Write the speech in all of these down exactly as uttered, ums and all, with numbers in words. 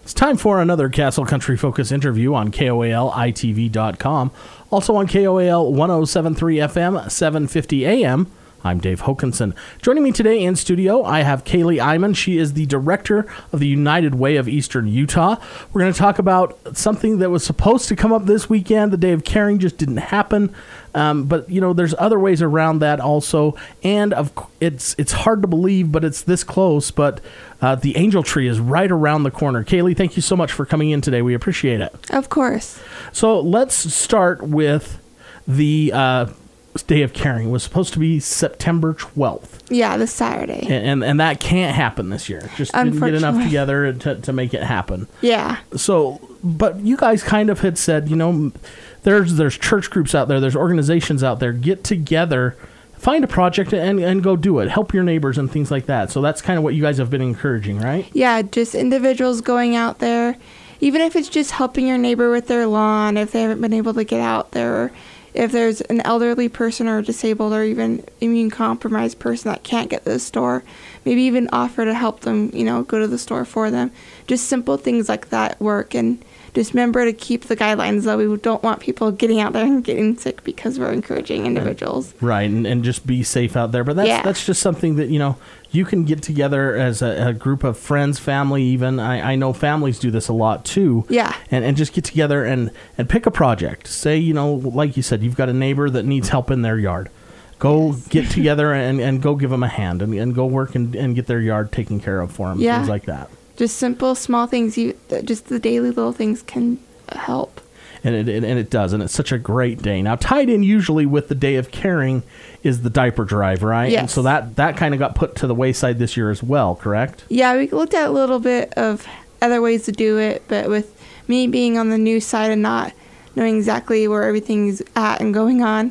It's time for another Castle Country Focus interview on K O A L I T V dot com. Also on K O A L one oh seven point three F M, seven fifty A M. I'm Dave Hokanson. Joining me today in studio, I have Kaylee Iman. She is the director of the United Way of Eastern Utah. We're going to talk about something that was supposed to come up this weekend. The Day of Caring just didn't happen. Um, but, you know, there's other ways around that also. And of it's it's hard to believe, but it's this close. But uh, the Angel Tree is right around the corner. Kaylee, thank you so much for coming in today. We appreciate it. Of course. So let's start with the uh, Day of Caring. It was supposed to be September twelfth. Yeah, this Saturday. And, and and that can't happen this year. Just didn't get enough together to, to make it happen. Yeah. So, but you guys kind of had said, you know, there's there's church groups out there, there's organizations out there, get together, find a project and, and go do it. Help your neighbors and things like that. So that's kind of what you guys have been encouraging, right? Yeah, just individuals going out there, even if it's just helping your neighbor with their lawn, if they haven't been able to get out there, or if there's an elderly person or disabled or even immune compromised person that can't get to the store, maybe even offer to help them, you know, go to the store for them. Just simple things like that work. And just remember to keep the guidelines, though. We don't want people getting out there and getting sick because we're encouraging individuals. Right, and, and just be safe out there. But that's, yeah. that's just something that, you know, you can get together as a, a group of friends, family even. I, I know families do this a lot too. Yeah. And and just get together and, and pick a project. Say, you know, like you said, you've got a neighbor that needs help in their yard. Go yes. get together and, and go give them a hand and, and go work and, and get their yard taken care of for them. Yeah. Things like that. Just simple, small things. You just the daily little things can help. And it, it and it does, and it's such a great day. Now, tied in usually with the Day of Caring is the diaper drive, right? Yes. And so that, that kind of got put to the wayside this year as well, correct? Yeah, we looked at a little bit of other ways to do it, but with me being on the news side and not knowing exactly where everything's at and going on,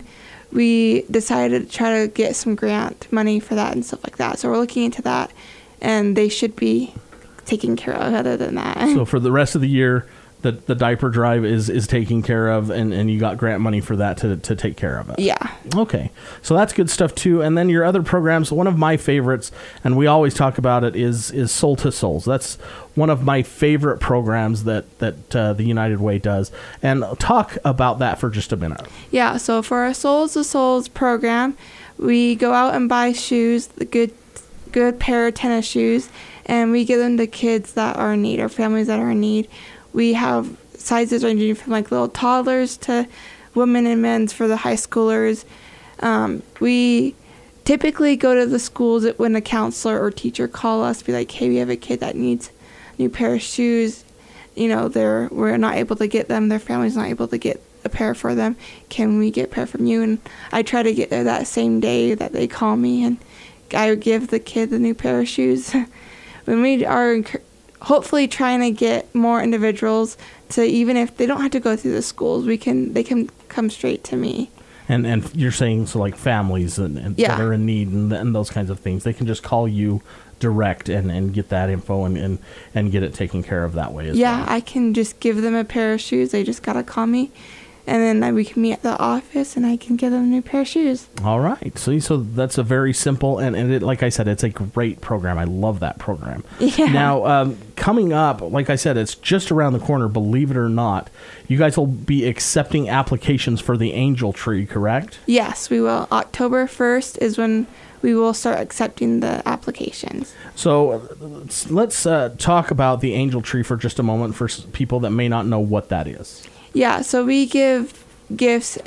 we decided to try to get some grant money for that and stuff like that. So we're looking into that, and they should be taken care of other than that. So for the rest of the year, the the diaper drive is, is taken care of, and, and you got grant money for that to, to take care of it. Yeah. Okay. So that's good stuff too. And then your other programs, one of my favorites, and we always talk about it, is is Soul to Souls. That's one of my favorite programs that, that uh, the United Way does. And talk about that for just a minute. Yeah. So for our Souls to Souls program, we go out and buy shoes, the good good pair of tennis shoes, and we give them to kids that are in need or families that are in need. We have sizes ranging from like little toddlers to women and men's for the high schoolers. Um, we typically go to the schools when a counselor or teacher call us, be like, hey, we have a kid that needs a new pair of shoes. You know, they're we're not able to get them. Their family's not able to get a pair for them. Can we get a pair from you? And I try to get there that same day that they call me, and I give the kid the new pair of shoes. When we are hopefully trying to get more individuals to, even if they don't have to go through the schools, we can they can come straight to me. And and you're saying so like families and, and yeah. that are in need and, and those kinds of things, they can just call you direct and, and get that info and, and, and get it taken care of that way as yeah, well. Yeah, I can just give them a pair of shoes. They just gotta call me. And then we can meet at the office, and I can give them a new pair of shoes. All right. So, so that's a very simple, and, and it, like I said, it's a great program. I love that program. Yeah. Now, um, coming up, like I said, it's just around the corner, believe it or not. You guys will be accepting applications for the Angel Tree, correct? Yes, we will. October first is when we will start accepting the applications. So let's, let's uh, talk about the Angel Tree for just a moment for people that may not know what that is. Yeah, so we give gifts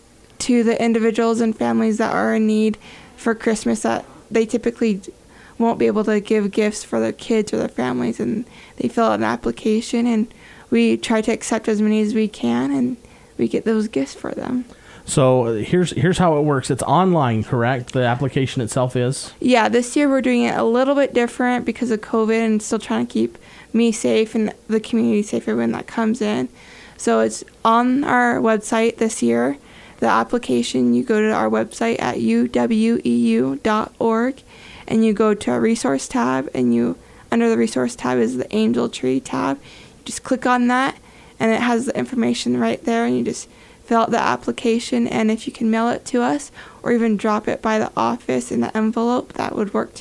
to the individuals and families that are in need for Christmas that they typically won't be able to give gifts for their kids or their families, and they fill out an application, and we try to accept as many as we can, and we get those gifts for them. So here's here's how it works. It's online, correct? The application itself is? Yeah, this year we're doing it a little bit different because of COVID and still trying to keep me safe and the community safe, everyone that comes in. So it's on our website this year. The application, you go to our website at u w e u dot org, and you go to our resource tab, and you under the resource tab is the Angel Tree tab. You just click on that, and it has the information right there, and you just fill out the application, and if you can mail it to us or even drop it by the office in the envelope, that would work too.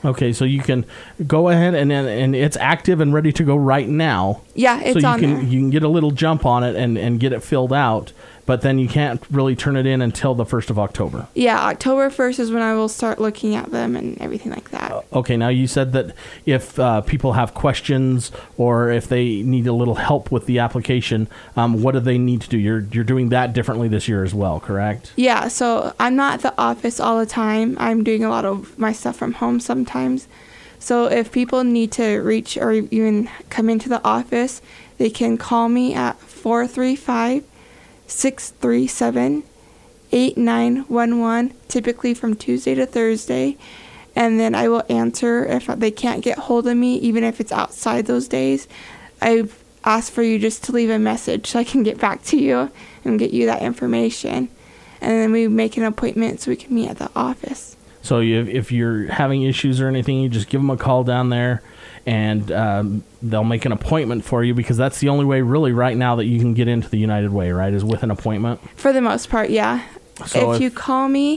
Okay, so you can go ahead and and, and it's active and ready to go right now. Yeah, it's so you on can there. you can get a little jump on it and, and get it filled out, but then you can't really turn it in until the first of October. Yeah, October first is when I will start looking at them and everything like that. Okay, now you said that if uh, people have questions or if they need a little help with the application, um, what do they need to do? You're you're doing that differently this year as well, correct? Yeah, so I'm not at the office all the time. I'm doing a lot of my stuff from home sometimes. So if people need to reach or even come into the office, they can call me at four three five, six three seven, eight nine one one, typically from Tuesday to Thursday. And then I will answer if they can't get hold of me, even if it's outside those days. I ask for you just to leave a message so I can get back to you and get you that information. And then we make an appointment so we can meet at the office. So you, if you're having issues or anything, you just give them a call down there, and um, they'll make an appointment for you, because that's the only way really right now that you can get into the United Way, right, is with an appointment? For the most part, yeah. So if, if you call me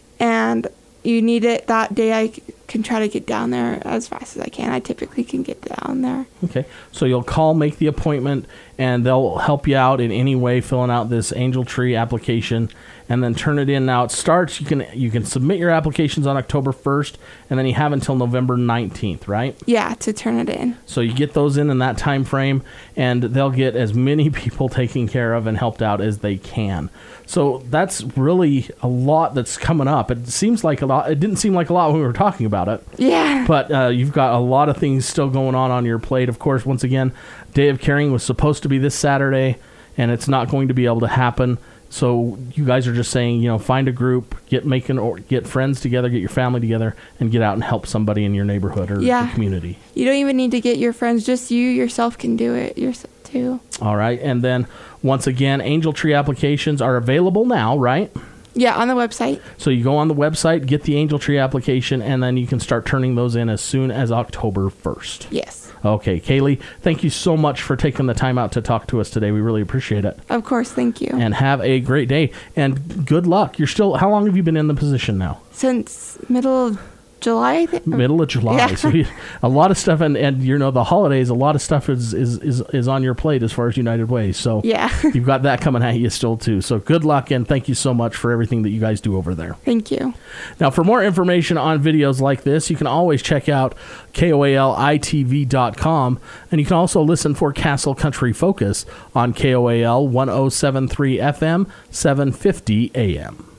and you need it that day, I c- can try to get down there as fast as I can. I typically can get down there. Okay, so you'll call, make the appointment, and they'll help you out in any way filling out this Angel Tree application, and then turn it in. Now it starts, you can you can submit your applications on October first, and then you have until November nineteenth, right? Yeah, to turn it in. So you get those in in that time frame, and they'll get as many people taken care of and helped out as they can. So that's really a lot that's coming up. It seems like a lot. It didn't seem like a lot when we were talking about it. Yeah. But uh, you've got a lot of things still going on on your plate. Of course, once again, Day of Caring was supposed to be this Saturday, and it's not going to be able to happen. So you guys are just saying, you know, find a group, get making or get friends together, get your family together, and get out and help somebody in your neighborhood or Yeah. the community. You don't even need to get your friends. Just you yourself can do it yourself too. All right. And then once again, Angel Tree applications are available now, right? Yeah, on the website. So you go on the website, get the Angel Tree application, and then you can start turning those in as soon as October first. Yes. Okay, Kaylee, thank you so much for taking the time out to talk to us today. We really appreciate it. Of course, thank you. And have a great day. And good luck. You're still, how long have you been in the position now? Since middle of July, I think. Middle of July. Yeah. So you, a lot of stuff, and, and you know, the holidays, a lot of stuff is, is, is, is on your plate as far as United Way. So Yeah. you've got that coming at you still too. So good luck, and thank you so much for everything that you guys do over there. Thank you. Now, for more information on videos like this, you can always check out K O A L I T V dot com, and you can also listen for Castle Country Focus on K O A L one oh seven point three F M, seven fifty A M.